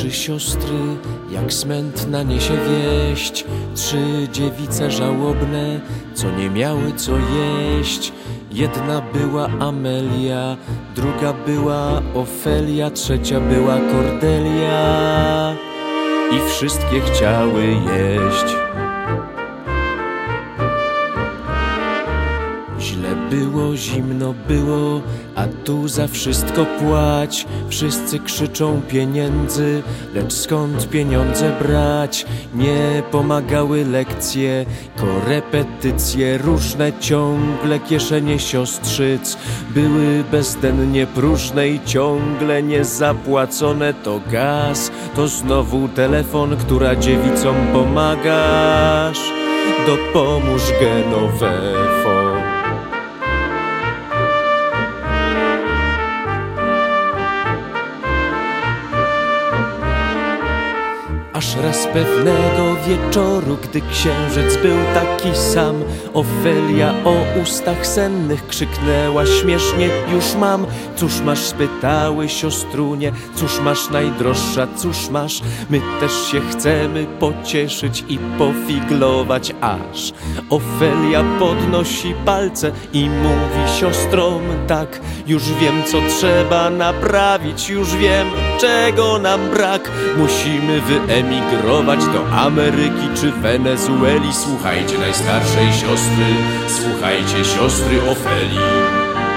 3 siostry, jak smętna niesie wieść. 3 dziewice żałobne, co nie miały co jeść. Jedna była Amelia, druga była Ofelia, trzecia była Kordelia. I wszystkie chciały jeść. Źle było, zimno było, a tu za wszystko płać. Wszyscy krzyczą pieniędzy, lecz skąd pieniądze brać? Nie pomagały lekcje, korepetycje różne, ciągle kieszenie siostrzyc były bezdennie próżne i ciągle niezapłacone. To gaz, to znowu telefon, która dziewicom pomagasz? Dopomóż Genovefo. Aż raz pewnego wieczoru, gdy księżyc był taki sam, Ofelia o ustach sennych krzyknęła śmiesznie: już mam. Cóż masz? Spytały siostrunie. Cóż masz, najdroższa, cóż masz? My też się chcemy pocieszyć i pofiglować. Aż Ofelia podnosi palce i mówi siostrom tak: już wiem, co trzeba naprawić, już wiem, czego nam brak. Musimy wyemigrować do Ameryki czy Wenezueli. Słuchajcie najstarszej siostry, słuchajcie siostry Ofelii.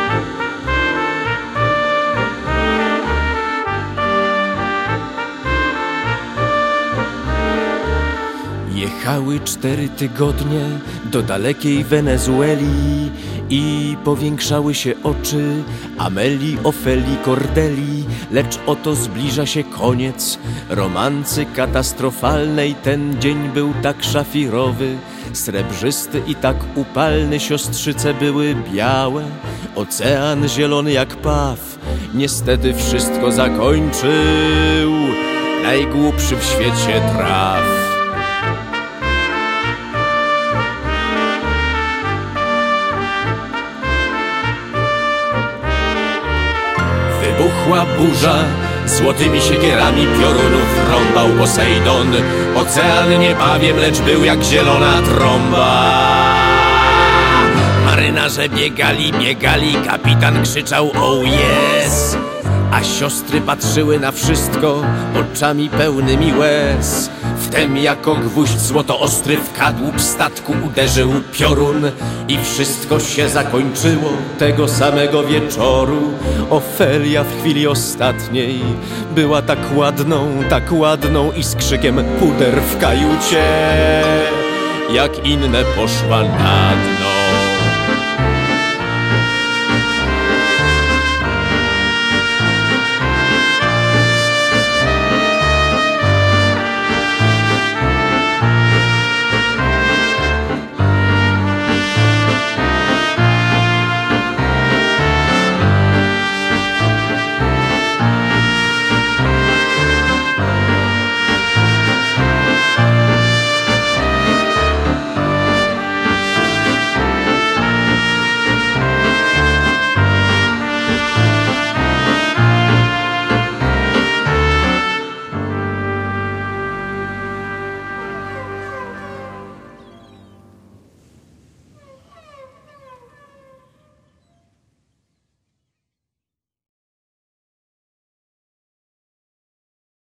Jechały 4 tygodnie do dalekiej Wenezueli i powiększały się oczy Amelii, Ofelii, Kordeli. Lecz oto zbliża się koniec romancy katastrofalnej. Ten dzień był tak szafirowy, srebrzysty i tak upalny. Siostrzyce były białe, ocean zielony jak paw. Niestety wszystko zakończył najgłupszy w świecie traf. Wybuchła burza, złotymi siekierami piorunów rąbał Posejdon. Ocean nie bawiem, lecz był jak zielona trąba. Marynarze biegali, kapitan krzyczał oh yes. A siostry patrzyły na wszystko oczami pełnymi łez. Wtem jako gwóźdź złotoostry w kadłub statku uderzył piorun i wszystko się zakończyło tego samego wieczoru. Ofelia w chwili ostatniej była tak ładną i z krzykiem puder w kajucie jak inne poszła na dno.